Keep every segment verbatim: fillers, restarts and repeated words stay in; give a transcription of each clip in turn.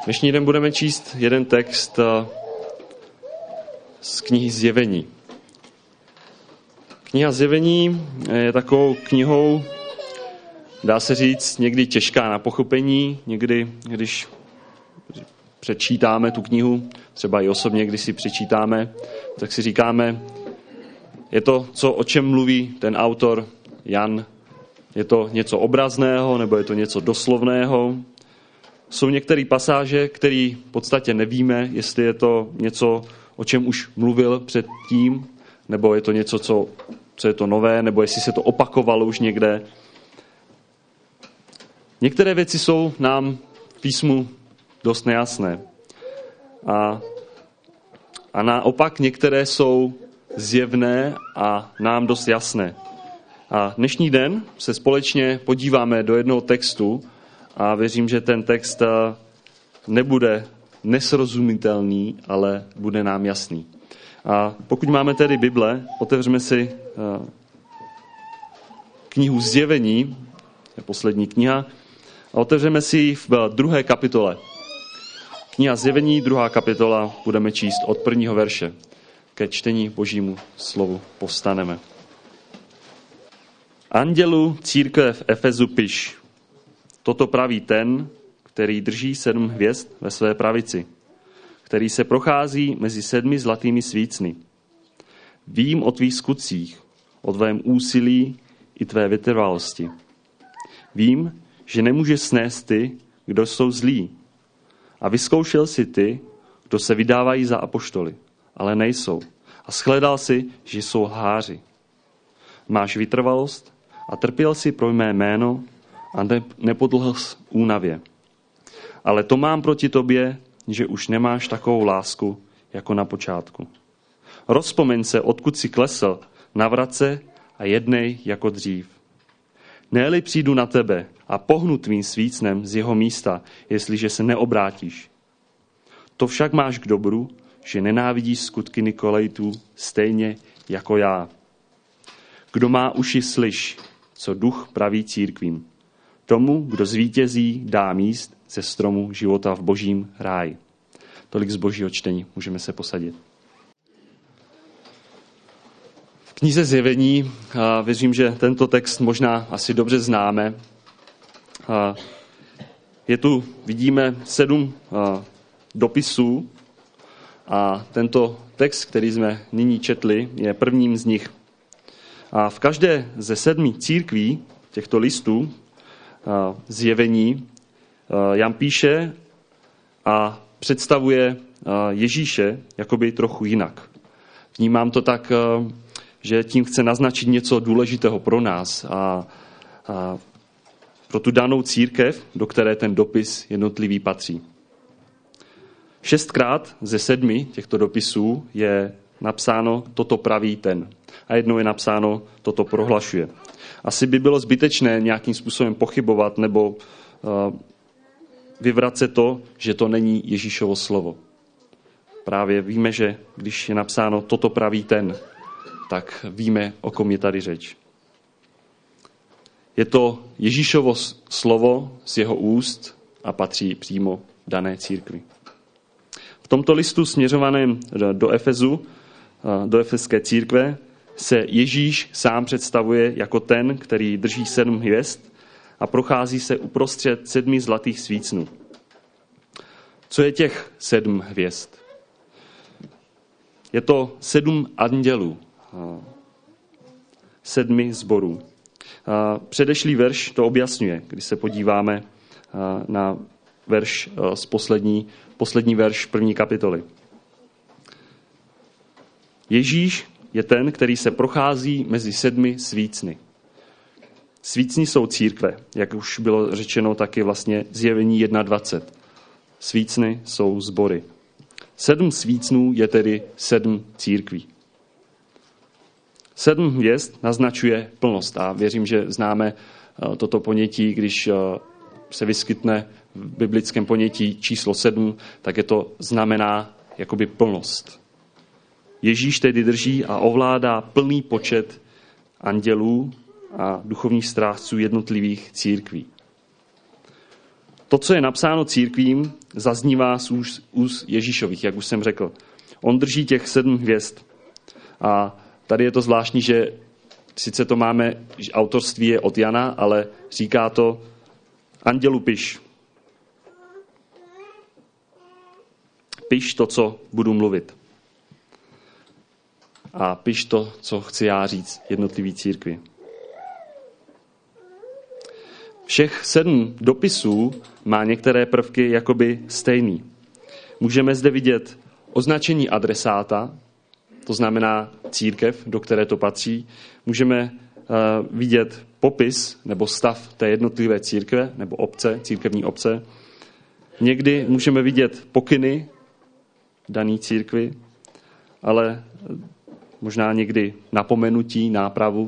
Dnešní den budeme číst jeden text z knihy Zjevení. Kniha Zjevení je takovou knihou, dá se říct, někdy těžká na pochopení, někdy, když přečítáme tu knihu, třeba i osobně, když si přečítáme, tak si říkáme, je to, co, o čem mluví ten autor Jan, je to něco obrazného, nebo je to něco doslovného. Jsou některé pasáže, které v podstatě nevíme, jestli je to něco, o čem už mluvil předtím, nebo je to něco, co, co je to nové, nebo jestli se to opakovalo už někde. Některé věci jsou nám v písmu dost nejasné. A, a naopak některé jsou zjevné a nám dost jasné. A dnešní den se společně podíváme do jednoho textu a věřím, že ten text nebude nesrozumitelný, ale bude nám jasný. A pokud máme tedy Bible, otevřeme si knihu Zjevení, je poslední kniha, a otevřeme si ji v druhé kapitole. Kniha Zjevení, druhá kapitola, budeme číst od prvního verše. Ke čtení Božímu slovu povstaneme. Andělu církve v Efezu piš. Toto praví ten, který drží sedm hvězd ve své pravici, který se prochází mezi sedmi zlatými svícny. Vím o tvých skutcích, o tvém úsilí i tvé vytrvalosti. Vím, že nemůžeš snést ty, kdo jsou zlí. A vyzkoušel si ty, kdo se vydávají za apoštoly, ale nejsou. A shledal si, že jsou lháři. Máš vytrvalost a trpěl si pro mé jméno a ne, nepodlhl jsi únavě. Ale to mám proti tobě, že už nemáš takovou lásku, jako na počátku. Rozpomeň se, odkud jsi klesl, navrat se a jednej jako dřív. Ne-li přijdu na tebe a pohnu tvým svícnem z jeho místa, jestliže se neobrátíš. To však máš k dobru, že nenávidíš skutky Nikolajtů stejně jako já. Kdo má uši, slyš, co duch praví církvím. Tomu, kdo zvítězí, dá míst ze stromu života v božím ráji. Tolik z božího čtení. Můžeme se posadit. V knize Zjevení věřím, že tento text možná asi dobře známe. Je tu, vidíme, sedm dopisů a tento text, který jsme nyní četli, je prvním z nich. A v každé ze sedmi církví těchto listů Zjevení Jan píše a představuje Ježíše jakoby trochu jinak. Vnímám to tak, že tím chce naznačit něco důležitého pro nás a, a pro tu danou církev, do které ten dopis jednotlivý patří. Šestkrát ze sedmi těchto dopisů je napsáno toto praví ten. A jednou je napsáno toto prohlašuje. Asi by bylo zbytečné nějakým způsobem pochybovat nebo uh, vyvracet to, že to není Ježíšovo slovo. Právě víme, že když je napsáno toto praví ten, tak víme, o kom je tady řeč. Je to Ježíšovo slovo z jeho úst a patří přímo dané církvi. V tomto listu směřovaném do Efezu, do efeské církve, se Ježíš sám představuje jako ten, který drží sedm hvězd a prochází se uprostřed sedmi zlatých svícnů. Co je těch sedm hvězd? Je to sedm andělů, sedmi sborů. Předešlý verš to objasňuje, když se podíváme na verš z poslední, poslední verš první kapitoly. Ježíš je ten, který se prochází mezi sedmi svícny. Svícny jsou církve, jak už bylo řečeno taky vlastně Zjevení dvacet jedna. Svícny jsou sbory. Sedm svícnů je tedy sedm církví. Sedm hvězd naznačuje plnost a věřím, že známe toto ponětí, když se vyskytne v biblickém ponětí číslo sedm, tak je to znamená jakoby plnost. Ježíš tedy drží a ovládá plný počet andělů a duchovních strážců jednotlivých církví. To, co je napsáno církvím, zaznívá z úst, úst Ježíšových, jak už jsem řekl. On drží těch sedm hvězd. A tady je to zvláštní, že sice to máme, že autorství je od Jana, ale říká to andělu piš. Piš to, co budu mluvit. A piš to, co chci já říct jednotlivý církvi. Všech sedm dopisů má některé prvky jakoby stejný. Můžeme zde vidět označení adresáta, to znamená církev, do které to patří. Můžeme uh, vidět popis nebo stav té jednotlivé církve nebo obce, církevní obce. Někdy můžeme vidět pokyny dané církvi, ale možná někdy napomenutí, nápravu,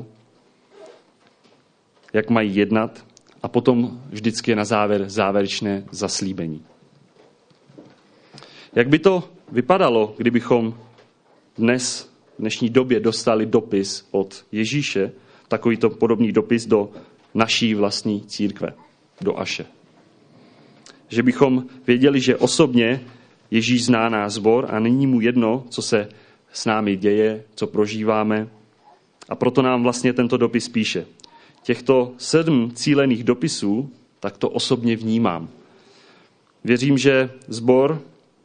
jak mají jednat, a potom vždycky je na závěr závěrečné zaslíbení. Jak by to vypadalo, kdybychom dnes, v dnešní době dostali dopis od Ježíše, takovýto podobný dopis do naší vlastní církve, do Aše. Že bychom věděli, že osobně Ježíš zná náš sbor a není mu jedno, co se s námi děje, co prožíváme. A proto nám vlastně tento dopis píše. Těchto sedm cílených dopisů tak to osobně vnímám. Věřím, že sbor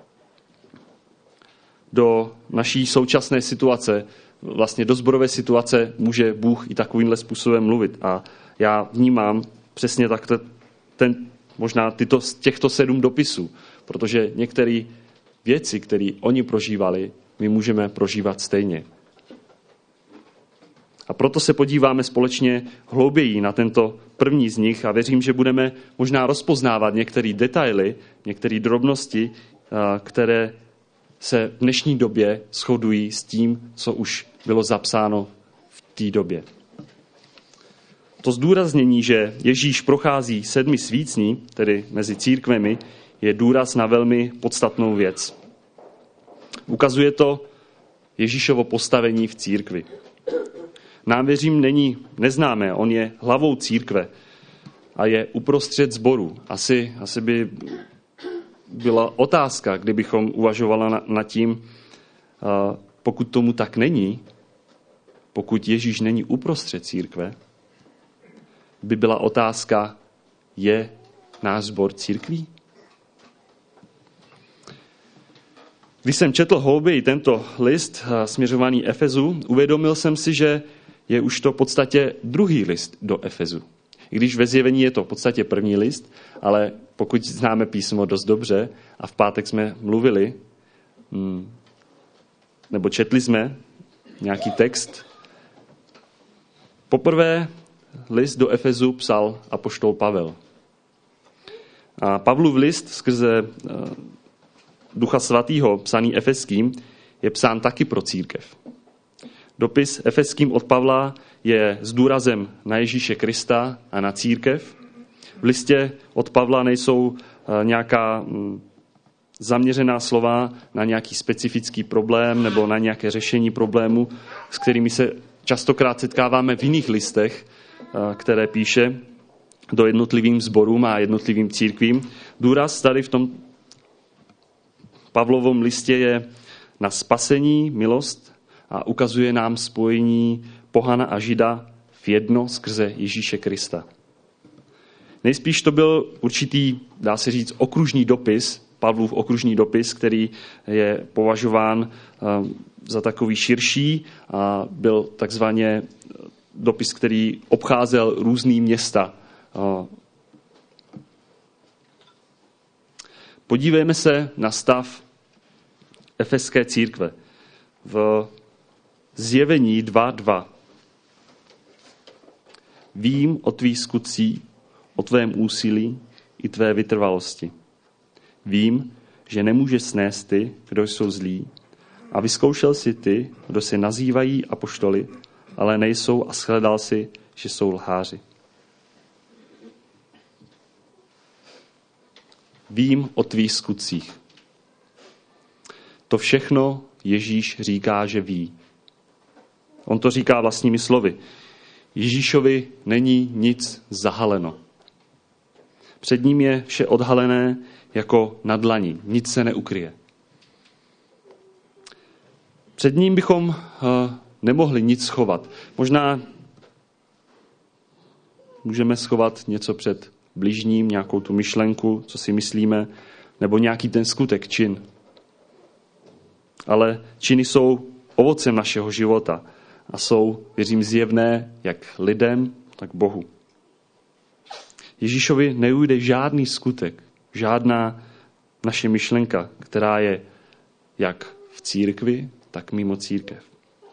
do naší současné situace, vlastně do sborové situace, může Bůh i takovýmhle způsobem mluvit. A já vnímám přesně tak ten, možná tyto, těchto sedm dopisů, protože některé věci, které oni prožívali, my můžeme prožívat stejně. A proto se podíváme společně hlouběji na tento první z nich a věřím, že budeme možná rozpoznávat některé detaily, některé drobnosti, které se v dnešní době shodují s tím, co už bylo zapsáno v té době. To zdůraznění, že Ježíš prochází sedmi svícní, tedy mezi církvemi, je důraz na velmi podstatnou věc. Ukazuje to Ježíšovo postavení v církvi. Nám, věřím, není neznámé, on je hlavou církve a je uprostřed sboru. Asi, asi by byla otázka, kdybychom uvažovali nad tím, pokud tomu tak není, pokud Ježíš není uprostřed církve, by byla otázka, je náš sbor církví? Když jsem četl hlouběji tento list směřovaný Efezu, uvědomil jsem si, že je už to v podstatě druhý list do Efezu. I když ve Zjevení je to v podstatě první list, ale pokud známe písmo dost dobře a v pátek jsme mluvili, nebo četli jsme nějaký text, poprvé list do Efezu psal apoštol Pavel. A Pavlův list skrze Ducha svatého psaný Efeským je psán taky pro církev. Dopis Efeským od Pavla je s důrazem na Ježíše Krista a na církev. V listě od Pavla nejsou nějaká zaměřená slova na nějaký specifický problém nebo na nějaké řešení problému, s kterými se častokrát setkáváme v jiných listech, které píše do jednotlivým sborům a jednotlivým církvím. Důraz tady v tom Pavlovom listě je na spasení, milost a ukazuje nám spojení pohana a žida v jedno skrze Ježíše Krista. Nejspíš to byl určitý, dá se říct, okružní dopis, Pavlův okružní dopis, který je považován za takový širší a byl takzvaně dopis, který obcházel různý města. Podívejme se na stav efeské církve v Zjevení dva dva. Vím o tvých skutcích, o tvém úsilí i tvé vytrvalosti. Vím, že nemůžeš snést ty, kdo jsou zlí, a vyzkoušel si ty, kdo se nazývají apoštoly, ale nejsou, a shledal si, že jsou lháři. Vím o tvých skutcích. To všechno Ježíš říká, že ví. On to říká vlastními slovy. Ježíšovi není nic zahaleno. Před ním je vše odhalené jako na dlani. Nic se neukryje. Před ním bychom uh, nemohli nic schovat. Možná můžeme schovat něco před bližním, nějakou tu myšlenku, co si myslíme, nebo nějaký ten skutek, čin. Ale činy jsou ovocem našeho života a jsou, věřím, zjevné jak lidem, tak Bohu. Ježíšovi neujde žádný skutek, žádná naše myšlenka, která je jak v církvi, tak mimo církev.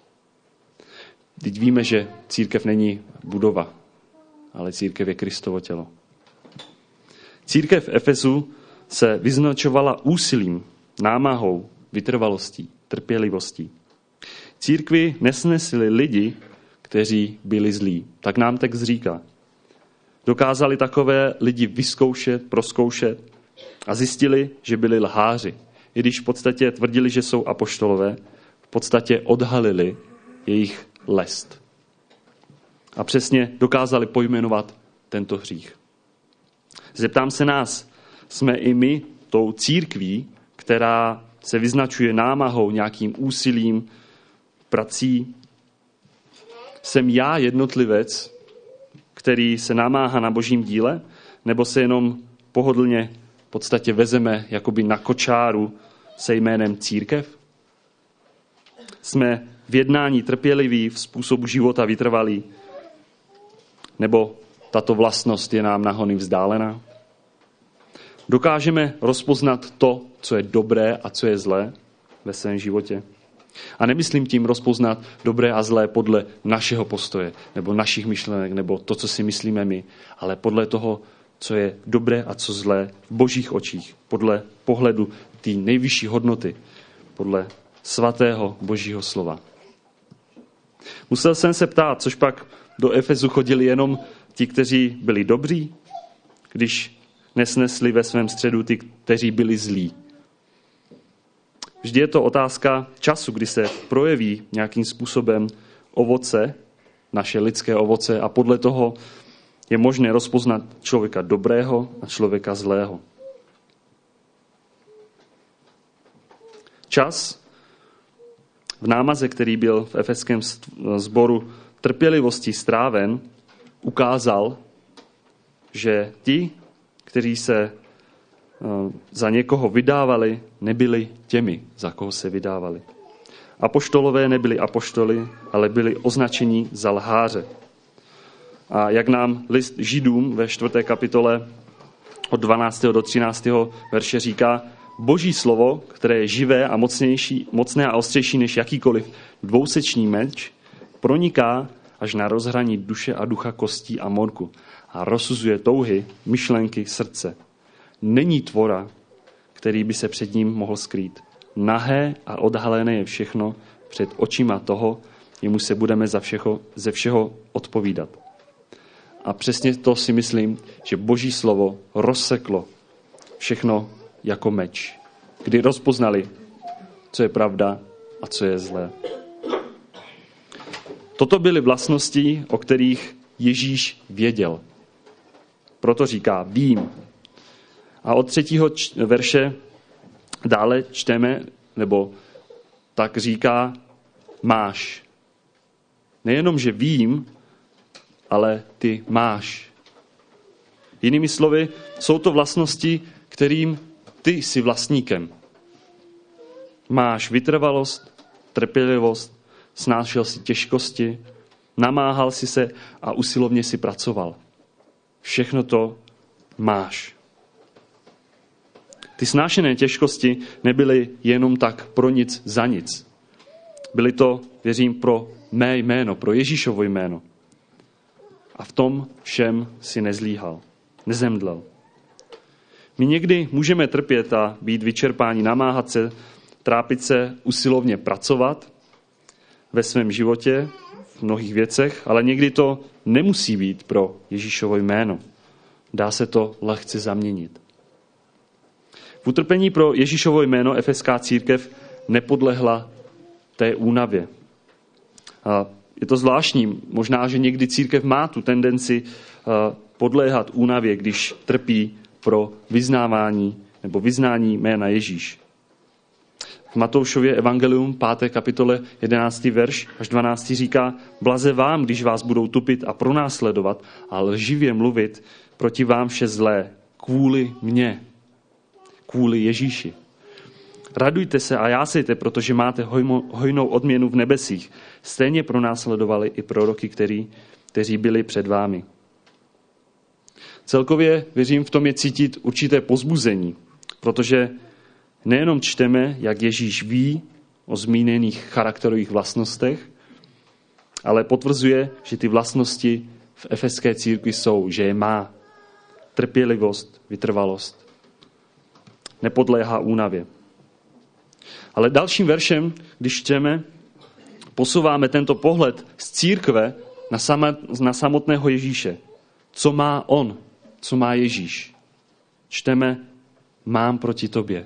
Teď víme, že církev není budova, ale církev je Kristovo tělo. Církev v Efesu se vyznačovala úsilím, námahou, vytrvalostí, trpělivostí. Církvi nesnesli lidi, kteří byli zlí. Tak nám text říká. Dokázali takové lidi vyzkoušet, prozkoušet a zjistili, že byli lháři. I když v podstatě tvrdili, že jsou apoštolové, v podstatě odhalili jejich lest. A přesně dokázali pojmenovat tento hřích. Zeptám se nás, jsme i my tou církví, která se vyznačuje námahou, nějakým úsilím, prací? Jsem já jednotlivec, který se namáhá na božím díle, nebo se jenom pohodlně v podstatě vezeme jakoby na kočáru se jménem církev? Jsme v jednání trpěliví, v způsobu života vytrvalí, nebo tato vlastnost je nám nahony vzdálená? Dokážeme rozpoznat to, co je dobré a co je zlé ve svém životě? A nemyslím tím rozpoznat dobré a zlé podle našeho postoje, nebo našich myšlenek, nebo to, co si myslíme my, ale podle toho, co je dobré a co zlé v božích očích, podle pohledu té nejvyšší hodnoty, podle svatého božího slova. Musel jsem se ptát, což pak do Efesu chodili jenom ti, kteří byli dobří, když nesnesli ve svém středu ty, kteří byli zlí. Vždy je to otázka času, kdy se projeví nějakým způsobem ovoce, naše lidské ovoce, a podle toho je možné rozpoznat člověka dobrého a člověka zlého. Čas v námaze, který byl v efeském sboru trpělivostí stráven, ukázal, že ti, kteří se za někoho vydávali, nebyli těmi, za koho se vydávali. Apoštolové nebyli apoštoly, ale byli označeni za lháře. A jak nám list Židům ve čtvrté kapitole od dvanáctého do třináctého verše říká, Boží slovo, které je živé a mocnější, mocné a ostřejší než jakýkoliv dvousečný meč, proniká až na rozhraní duše a ducha, kostí a morku a rozsuzuje touhy, myšlenky, srdce. Není tvora, který by se před ním mohl skrýt. Nahé a odhalené je všechno před očima toho, jemu se budeme za všeho, ze všeho odpovídat. A přesně to si myslím, že Boží slovo rozseklo všechno jako meč, kdy rozpoznali, co je pravda a co je zlé. Toto byly vlastnosti, o kterých Ježíš věděl. Proto říká, vím. A od třetího verše dále čteme, nebo tak říká, máš. Nejenom, že vím, ale ty máš. Jinými slovy, jsou to vlastnosti, kterým ty jsi vlastníkem. Máš vytrvalost, trpělivost, snášel si těžkosti, namáhal si se a usilovně si pracoval. Všechno to máš. Ty snášené těžkosti nebyly jenom tak pro nic za nic. Byly to, věřím, pro mé jméno, pro Ježíšovo jméno. A v tom všem si nezlíhal, nezemdlel. My někdy můžeme trpět a být vyčerpáni, namáhat se, trápit se, usilovně pracovat ve svém životě, v mnohých věcech, ale někdy to nemusí být pro Ježíšovo jméno. Dá se to lehce zaměnit. V utrpení pro Ježíšovo jméno efeská církev nepodlehla té únavě. A je to zvláštní. Možná, že někdy církev má tu tendenci podléhat únavě, když trpí pro vyznávání nebo vyznání jména Ježíš. V Matoušově evangelium, páté kapitole, jedenáctý verš až dvanáctý říká: Blaze vám, když vás budou tupit a pronásledovat a lživě mluvit proti vám vše zlé, kvůli mně, kvůli Ježíši. Radujte se a jásejte, protože máte hojmo, hojnou odměnu v nebesích. Stejně pronásledovali i proroky, který, kteří byli před vámi. Celkově, věřím, v tom je cítit určité pozbuzení, protože nejenom čteme, jak Ježíš ví o zmíněných charakterových vlastnostech, ale potvrzuje, že ty vlastnosti v efeské církvi jsou, že je má. Trpělivost, vytrvalost. Nepodléhá únavě. Ale dalším veršem, když čteme, posouváme tento pohled z církve na, sama, na samotného Ježíše. Co má on? Co má Ježíš? Čteme: mám proti tobě.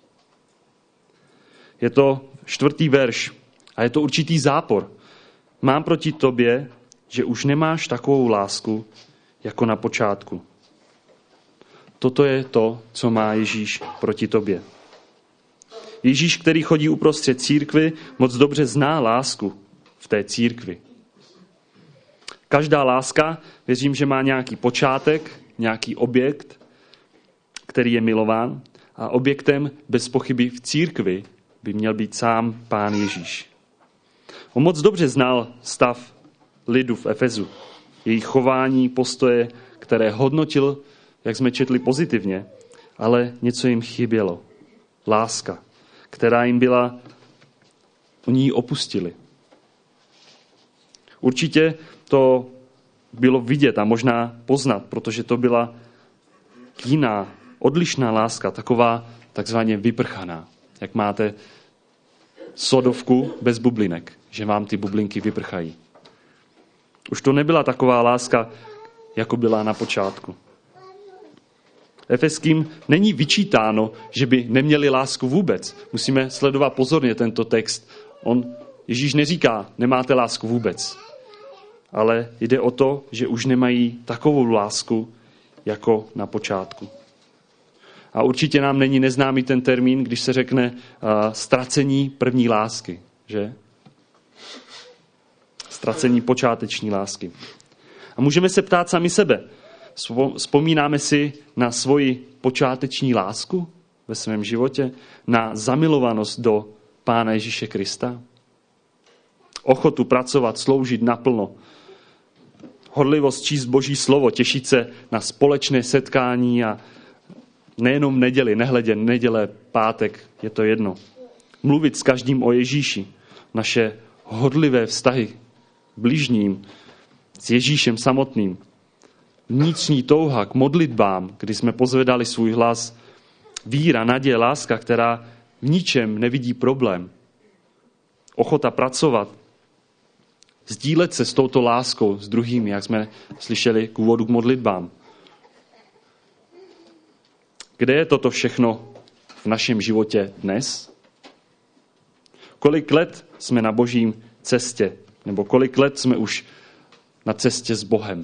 Je to čtvrtý verš a je to určitý zápor. Mám proti tobě, že už nemáš takovou lásku, jako na počátku. Toto je to, co má Ježíš proti tobě. Ježíš, který chodí uprostřed církvy, moc dobře zná lásku v té církvi. Každá láska, věřím, že má nějaký počátek, nějaký objekt, který je milován, a objektem bez pochyby v církvi by měl být sám Pán Ježíš. On moc dobře znal stav lidu v Efezu, jejich chování, postoje, které hodnotil, jak jsme četli, pozitivně, ale něco jim chybělo. Láska, která jim byla, oni ji opustili. Určitě to bylo vidět a možná poznat, protože to byla jiná, odlišná láska, taková takzvaně vyprchaná. Jak máte sodovku bez bublinek, že vám ty bublinky vyprchají. Už to nebyla taková láska, jako byla na počátku. Efeským není vyčítáno, že by neměli lásku vůbec. Musíme sledovat pozorně tento text. On, Ježíš neříká, nemáte lásku vůbec. Ale jde o to, že už nemají takovou lásku, jako na počátku. A určitě nám není neznámý ten termín, když se řekne uh, ztracení první lásky, že? Ztracení počáteční lásky. A můžeme se ptát sami sebe. Vzpomínáme si na svoji počáteční lásku ve svém životě, na zamilovanost do Pána Ježíše Krista? Ochotu pracovat, sloužit naplno, horlivost číst Boží slovo, těšit se na společné setkání a nejenom neděli, nehledě neděle, pátek, je to jedno. Mluvit s každým o Ježíši, naše horlivé vztahy bližním, s Ježíšem samotným. Vnitřní touha k modlitbám, kdy jsme pozvedali svůj hlas. Víra, naděje, láska, která v ničem nevidí problém. Ochota pracovat. Sdílet se s touto láskou s druhými, jak jsme slyšeli k úvodu k modlitbám. Kde je toto všechno v našem životě dnes? Kolik let jsme na Božím cestě? Nebo kolik let jsme už na cestě s Bohem?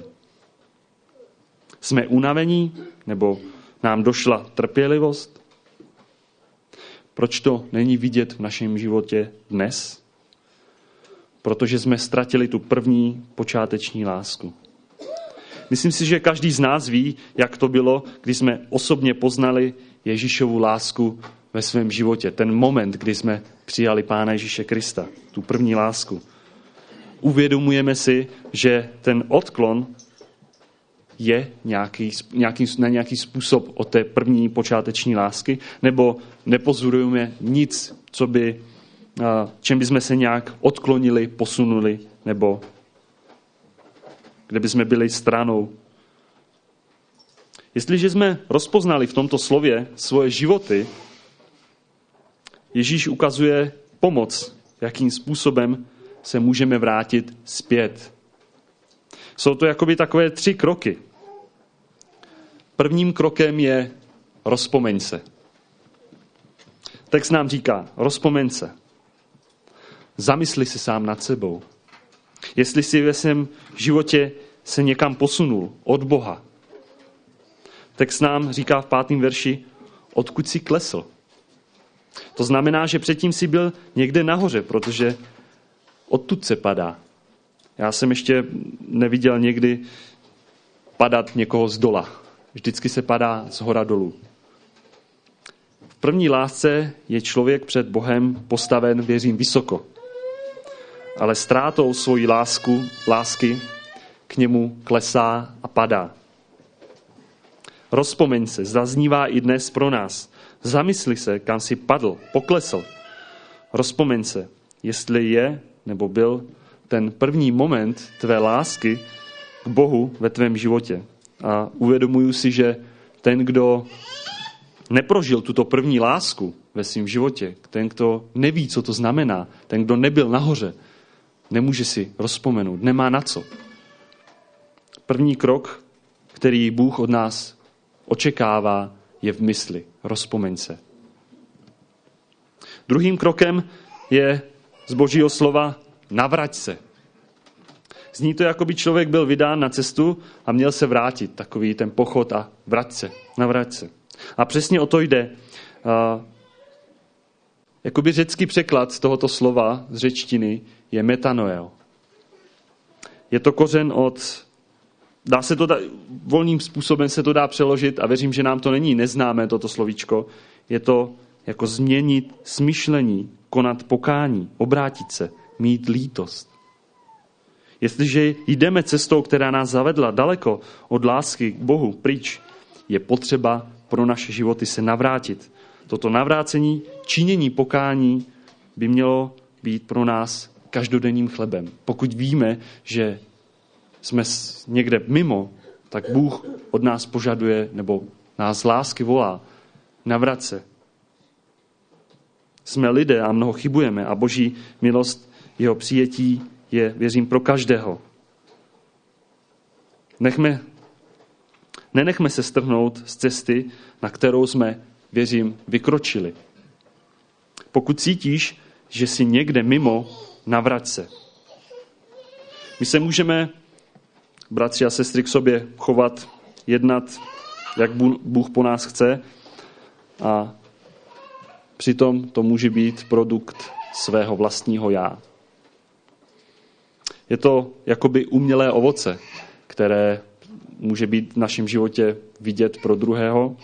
Jsme unavení? Nebo nám došla trpělivost? Proč to není vidět v našem životě dnes? Protože jsme ztratili tu první počáteční lásku. Myslím si, že každý z nás ví, jak to bylo, když jsme osobně poznali Ježíšovu lásku ve svém životě. Ten moment, kdy jsme přijali Pána Ježíše Krista, tu první lásku. Uvědomujeme si, že ten odklon je nějaký, nějaký, na nějaký způsob od té první počáteční lásky, nebo nepozorujeme nic, co by, čem bychom se nějak odklonili, posunuli, nebo kde bychom byli stranou. Jestliže jsme rozpoznali v tomto slově svoje životy, Ježíš ukazuje pomoc, jakým způsobem se můžeme vrátit zpět. Jsou to jakoby takové tři kroky. Prvním krokem je rozpomeň se. Text nám říká, rozpomeň se. Zamysli se sám nad sebou. Jestli si ve svém životě se někam posunul od Boha, Text nám říká v pátém verši, odkud jsi klesl. To znamená, že předtím jsi byl někde nahoře, protože odtud se padá. Já jsem ještě neviděl někdy padat někoho z dola. Vždycky se padá z hora dolů. V první lásce je člověk před Bohem postaven, věřím, vysoko. Ale ztrátou svoji lásku, lásky k němu klesá a padá. Rozpomeň se, zaznívá i dnes pro nás. Zamysli se, kam jsi padl, poklesl. Rozpomeň se, jestli je nebo byl ten první moment tvé lásky k Bohu ve tvém životě. A uvědomuju si, že ten, kdo neprožil tuto první lásku ve svém životě, ten, kdo neví, co to znamená, ten, kdo nebyl nahoře, nemůže si rozpomenout, nemá na co. První krok, který Bůh od nás očekává, je v mysli. Rozpomeň se. Druhým krokem je z Božího slova navrať se. Zní to, jako by člověk byl vydán na cestu a měl se vrátit. Takový ten pochod a vrať se, navrať se. A přesně o to jde. Uh, jakoby řecký překlad z tohoto slova z řečtiny je metanoeo. Je to kořen od, dá se to, da, volným způsobem se to dá přeložit a věřím, že nám to není neznámé toto slovíčko. Je to jako změnit smyšlení, konat pokání, obrátit se, mít lítost. Jestliže jdeme cestou, která nás zavedla daleko od lásky k Bohu pryč, je potřeba pro naše životy se navrátit. Toto navrácení, činění pokání by mělo být pro nás každodenním chlebem. Pokud víme, že jsme někde mimo, tak Bůh od nás požaduje, nebo nás z lásky volá, navrat se. Jsme lidé a mnoho chybujeme a Boží milost, jeho přijetí je, věřím, pro každého. Nechme, nenechme se strhnout z cesty, na kterou jsme, věřím, vykročili. Pokud cítíš, že jsi někde mimo, navrať se. My se můžeme, bratři a sestry, k sobě chovat, jednat, jak Bůh po nás chce, a přitom to může být produkt svého vlastního já. Je to jakoby umělé ovoce, které může být v našem životě vidět pro druhého,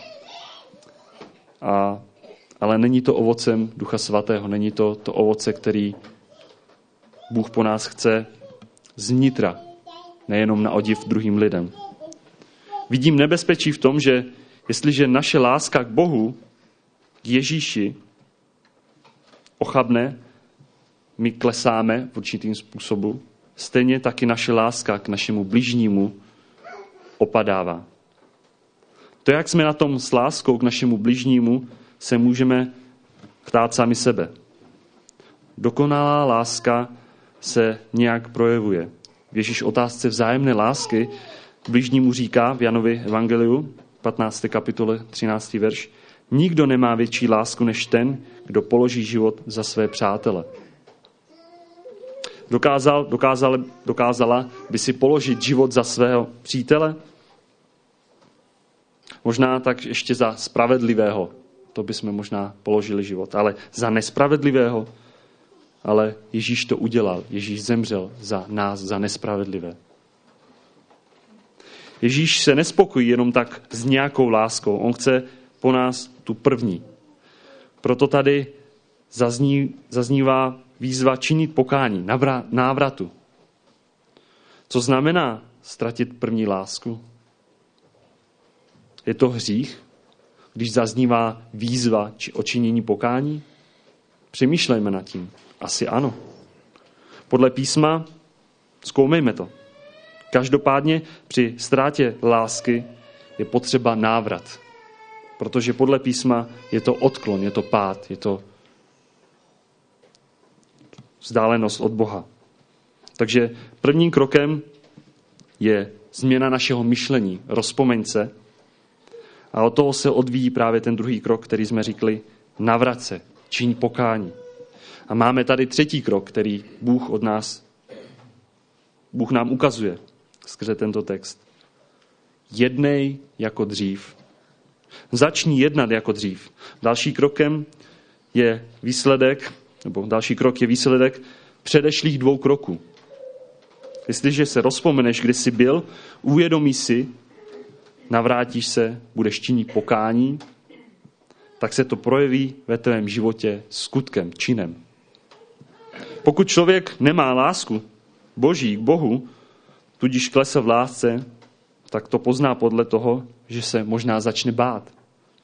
a, ale není to ovocem Ducha Svatého, není to to ovoce, který Bůh po nás chce znitra, nejenom na odiv druhým lidem. Vidím nebezpečí v tom, že jestliže naše láska k Bohu, k Ježíši, ochabne, my klesáme v určitým způsobu, stejně taky naše láska k našemu bližnímu opadává. To, jak jsme na tom s láskou k našemu bližnímu, se můžeme ptát sami sebe. Dokonalá láska se nějak projevuje. V Ježíš otázce vzájemné lásky bližnímu říká v Janově evangeliu, patnácté kapitole, třináctý verš, nikdo nemá větší lásku než ten, kdo položí život za své přátele. Dokázal, dokázal, dokázala by si položit život za svého přítele? Možná tak ještě za spravedlivého. To bychom možná položili život. Ale za nespravedlivého? Ale Ježíš to udělal. Ježíš zemřel za nás, za nespravedlivé. Ježíš se nespokojí jenom tak s nějakou láskou. On chce po nás tu první. Proto tady zazní, zaznívá výzva činit pokání, návratu. Co znamená ztratit první lásku? Je to hřích, když zaznívá výzva či o činění pokání? Přemýšlejme nad tím. Asi ano. Podle písma zkoumejme to. Každopádně při ztrátě lásky je potřeba návrat. Protože podle písma je to odklon, je to pád, je to vzdálenost od Boha. Takže prvním krokem je změna našeho myšlení, rozpomeň se. A od toho se odvíjí právě ten druhý krok, který jsme říkali, navrať se, čiň pokání. A máme tady třetí krok, který Bůh od nás, Bůh nám ukazuje skrze tento text. Jednej jako dřív Začni jednat jako dřív. Další krokem je výsledek, nebo další krok je výsledek předešlých dvou kroků. Jestliže se rozpomeneš, kde jsi byl, uvědomíš si, navrátíš se, budeš činit pokání, tak se to projeví ve tvém životě skutkem, činem. Pokud člověk nemá lásku Boží k Bohu, tudíž klesá v lásce, tak to pozná podle toho, že se možná začne bát.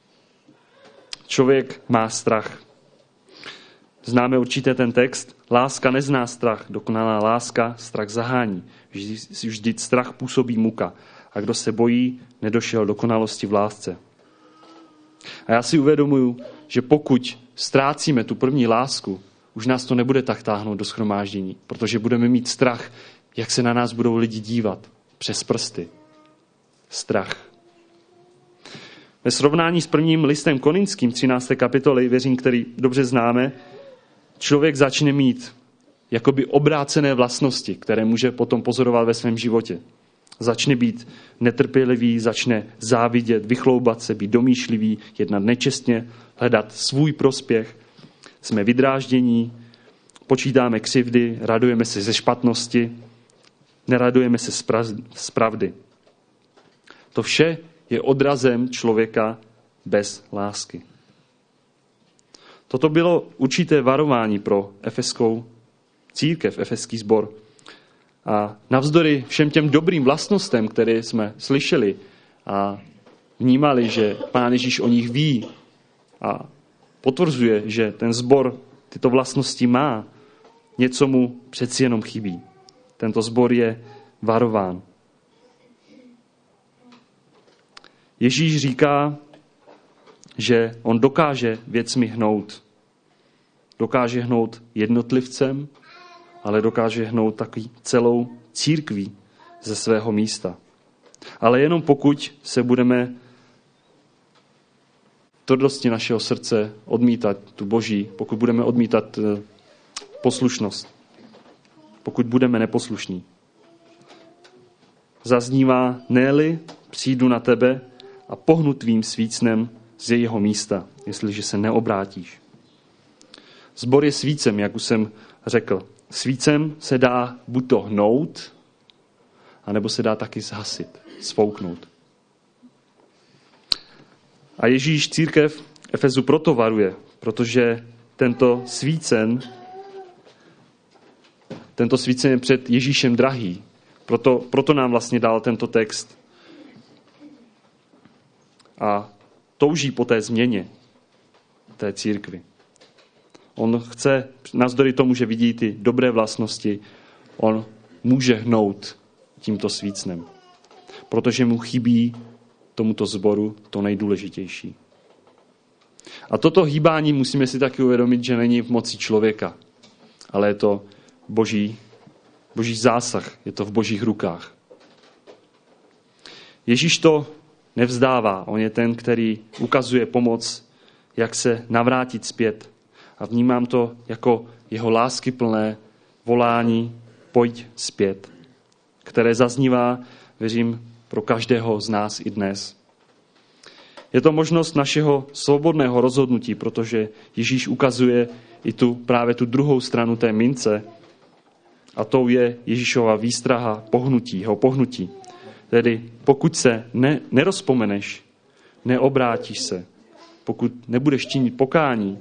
Člověk má strach. Známe určitě ten text. Láska nezná strach, dokonalá láska strach zahání. Vždy, vždy strach působí muka. A kdo se bojí, nedošel dokonalosti v lásce. A já si uvědomuji, že pokud ztrácíme tu první lásku, už nás to nebude tak táhnout do shromáždění, protože budeme mít strach, jak se na nás budou lidi dívat přes prsty. Strach. Ve srovnání s prvním listem Korinským, třinácté kapitoly, věřím, který dobře známe, člověk začne mít jakoby obrácené vlastnosti, které může potom pozorovat ve svém životě. Začne být netrpělivý, začne závidět, vychloubat se, být domýšlivý, jednat nečestně, hledat svůj prospěch. Jsme vydráždění, počítáme křivdy, radujeme se ze špatnosti, neradujeme se z pravdy. To vše je odrazem člověka bez lásky. Toto bylo určité varování pro efeskou církev, efeský sbor. A navzdory všem těm dobrým vlastnostem, které jsme slyšeli a vnímali, že Pán Ježíš o nich ví a potvrzuje, že ten sbor tyto vlastnosti má, něco mu přeci jenom chybí. Tento sbor je varován. Ježíš říká, že on dokáže věcmi hnout. Dokáže hnout jednotlivcem, ale dokáže hnout taky celou církví ze svého místa. Ale jenom pokud se budeme tvrdosti našeho srdce odmítat tu Boží, pokud budeme odmítat poslušnost, pokud budeme neposlušní. Zaznívá, ne-li přijdu na tebe a pohnu tvým svícnem z jejího místa, jestliže se neobrátíš. Sbor je svícem, jak už jsem řekl. Svícem se dá buď to hnout, anebo se dá taky zhasit, sfouknout. A Ježíš církev Efezu proto varuje, protože tento svícen, tento svícen je před Ježíšem drahý. Proto, proto nám vlastně dal tento text. A touží po té změně té církvi. On chce, navzdory tomu, že vidí ty dobré vlastnosti, on může hnout tímto svícnem. Protože mu chybí tomuto sboru to nejdůležitější. A toto hýbání musíme si taky uvědomit, že není v moci člověka, ale je to boží, boží zásah, je to v božích rukách. Ježíš to nevzdává, on je ten, který ukazuje pomoc, jak se navrátit zpět. A vnímám to jako jeho láskyplné volání, pojď zpět, které zaznívá, věřím, pro každého z nás i dnes. Je to možnost našeho svobodného rozhodnutí, protože Ježíš ukazuje i tu, právě tu druhou stranu té mince, a tou je Ježíšova výstraha pohnutí, jeho pohnutí. Tedy pokud se ne, nerozpomeneš, neobrátíš se, pokud nebudeš činit pokání,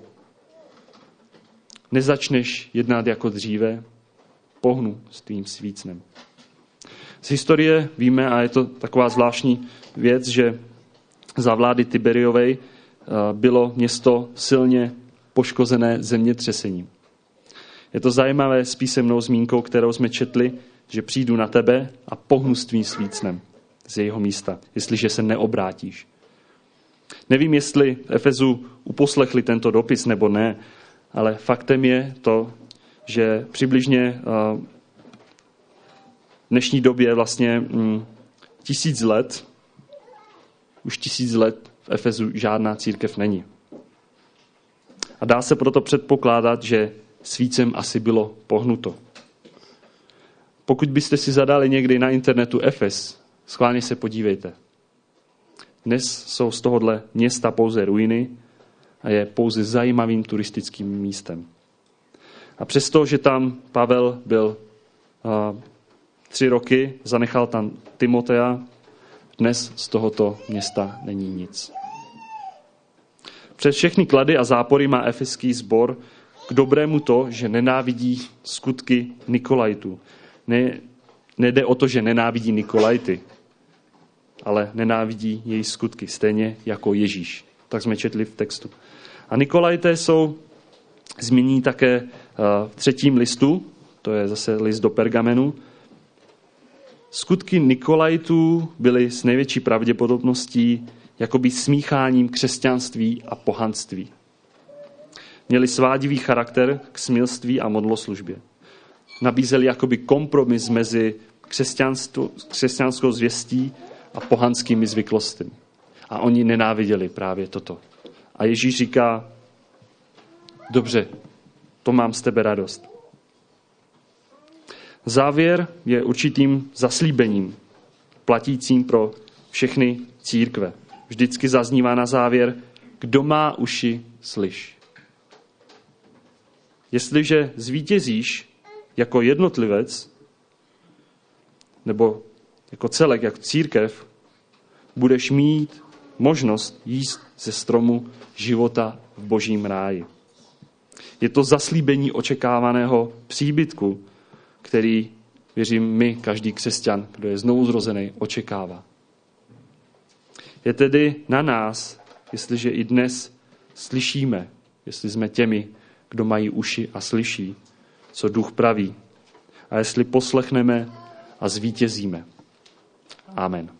nezačneš jednat jako dříve, pohnu s tvým svícnem. Z historie víme, a je to taková zvláštní věc, že za vlády Tiberiovej bylo město silně poškozené zemětřesením. Je to zajímavé s písemnou zmínkou, kterou jsme četli, že přijdu na tebe a pohnu s tvým svícnem z jeho místa, jestliže se neobrátíš. Nevím, jestli v Efezu uposlechli tento dopis nebo ne, ale faktem je to, že přibližně v dnešní době vlastně tisíc let, už tisíc let v Efezu žádná církev není. A dá se proto předpokládat, že svícem asi bylo pohnuto. Pokud byste si zadali někdy na internetu Efes, schválně se podívejte. Dnes jsou z tohohle města pouze ruiny a je pouze zajímavým turistickým místem. A přesto, že tam Pavel byl uh, tři roky, zanechal tam Timotea, dnes z tohoto města není nic. Přes všechny klady a zápory má efeský sbor k dobrému to, že nenávidí skutky Nikolajtů. Ne, nejde o to, že nenávidí Nikolajty, ale nenávidí její skutky, stejně jako Ježíš. Tak jsme četli v textu. A Nikolajté jsou zmíněni také v třetím listu, to je zase list do Pergamenu. Skutky Nikolajtů byly s největší pravděpodobností jakoby smícháním křesťanství a pohanství. Měli svádivý charakter k smilství a modloslužbě. Nabízeli jakoby kompromis mezi křesťanskou zvěstí a pohanskými zvyklostmi. A oni nenáviděli právě toto. A Ježíš říká, dobře, to mám z tebe radost. Závěr je určitým zaslíbením, platícím pro všechny církve. Vždycky zaznívá na závěr, kdo má uši, slyš. Jestliže zvítězíš jako jednotlivec, nebo jako celek, jak církev, budeš mít možnost jíst ze stromu života v božím ráji. Je to zaslíbení očekávaného příbytku, který, věřím, my, každý křesťan, kdo je znovu zrozený, očekává. Je tedy na nás, jestliže i dnes slyšíme, jestli jsme těmi, kdo mají uši a slyší, co duch praví, a jestli poslechneme a zvítězíme. Amen.